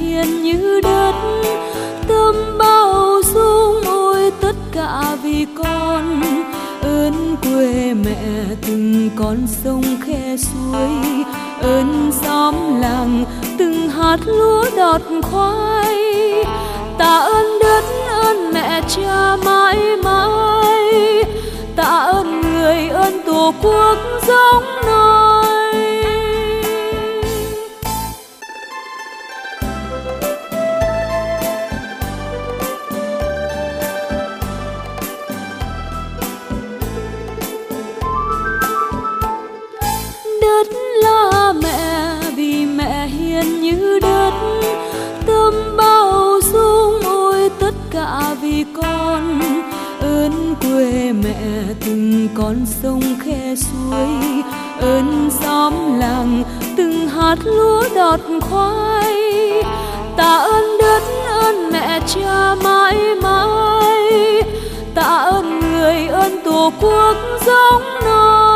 hiền như đất, tâm bao dung ôi tất cả vì con. Ơn quê mẹ từng con sông khe suối, ơn xóm làng từng hạt lúa đọt khoai. Tạ ơn đất ơn mẹ cha mãi mãi, tạ ơn người ơn tổ quốc giống nôi. Đất là mẹ vì mẹ hiền như đất, tâm bao dung ôi tất cả vì con. Ơn quê mẹ từng con sông khe suối, ơn xóm làng từng hạt lúa đọt khoai. Tạ ơn đất ơn mẹ cha mãi mãi, tạ ơn người ơn tổ quốc giống nôi.